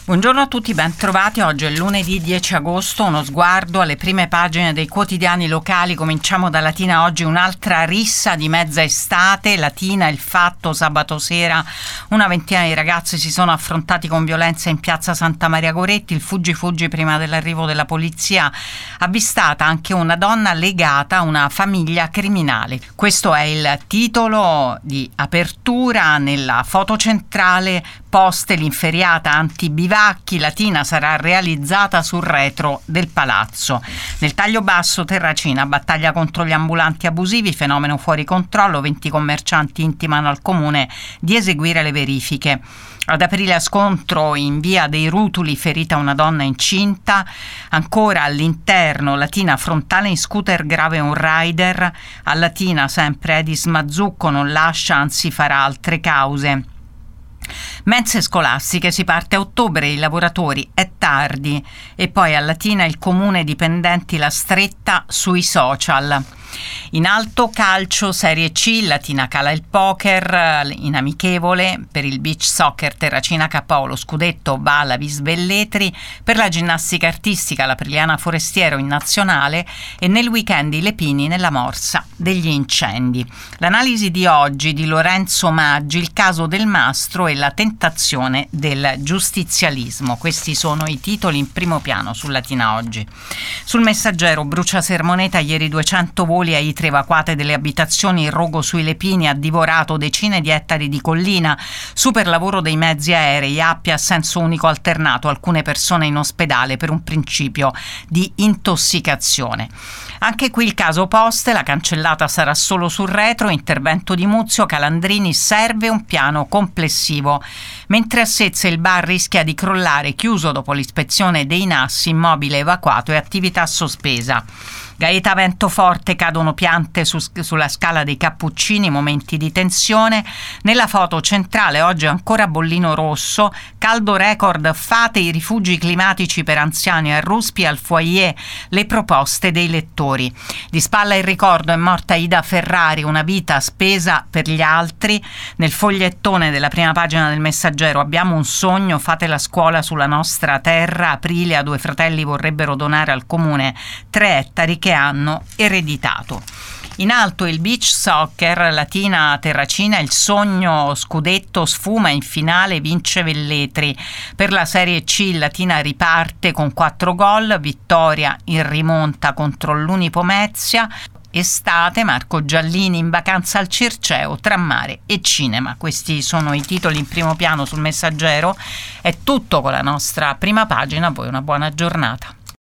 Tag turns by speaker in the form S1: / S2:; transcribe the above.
S1: Buongiorno a tutti, ben trovati. Oggi è lunedì 10 agosto, uno sguardo alle prime pagine dei quotidiani locali. Cominciamo da Latina. Oggi un'altra rissa di mezza estate. Latina, Il Fatto, sabato sera una ventina di ragazzi si sono affrontati con violenza in piazza Santa Maria Goretti. Il fuggi prima dell'arrivo della polizia, avvistata anche una donna legata a una famiglia criminale. Questo è il titolo di apertura. Nella foto centrale poste l'inferiata anti-bivacchi. Latina sarà realizzata sul retro del palazzo. Nel taglio basso, Terracina, battaglia contro gli ambulanti abusivi, fenomeno fuori controllo, 20 commercianti intimano al comune di eseguire le verifiche. Ad aprile scontro in via dei Rutuli, ferita una donna incinta. Ancora all'interno, Latina, frontale in scooter grave un rider. A Latina sempre Edis Mazzucco, non lascia, anzi farà altre cause. Mense scolastiche, si parte a ottobre, i lavoratori è tardi. E poi a Latina il comune, dipendenti la stretta sui social. In alto calcio Serie C, Latina cala il poker in amichevole. Per il beach soccer Terracina KO, lo scudetto va alla Vis Velletri. Per la ginnastica artistica la Priliana Forestiero in nazionale. E nel weekend i Lepini nella morsa degli incendi. L'analisi di oggi di Lorenzo Maggi, il caso del mastro e la tentazione del giustizialismo. Questi sono i titoli in primo piano su Latina oggi. Sul Messaggero, brucia Sermoneta, ieri 200 voli ai 3 evacuate delle abitazioni. Il rogo sui Lepini ha divorato decine di ettari di collina. Super lavoro dei mezzi aerei, Appia a senso unico alternato, alcune persone in ospedale per un principio di intossicazione. Anche qui il caso Poste, la cancellata sarà solo sul retro, intervento di Muzio, Calandrini, serve un piano complessivo. Mentre a Sezze il bar rischia di crollare, chiuso dopo l'ispezione dei NAS, immobile evacuato e attività sospesa. Gaeta Ventoforte, cadono piante sulla scala dei Cappuccini, momenti di tensione. Nella foto centrale oggi ancora bollino rosso, caldo record, fate i rifugi climatici per anziani a Ruspi, al foyer le proposte dei lettori. Di spalla il ricordo, è morta Ida Ferrari, una vita spesa per gli altri. Nel fogliettone della prima pagina del Messaggero, abbiamo un sogno, fate la scuola sulla nostra terra. Aprile, a 2 fratelli vorrebbero donare al comune 3 ettari che hanno ereditato. In alto il beach soccer, Latina Terracina, il sogno scudetto sfuma, in finale vince Velletri. Per la Serie C Latina riparte con 4 gol, vittoria in rimonta contro l'Unipomezia. Estate, Marco Giallini in vacanza al Circeo, tra mare e cinema. Questi sono i titoli in primo piano sul Messaggero. È tutto con la nostra prima pagina, a voi una buona giornata.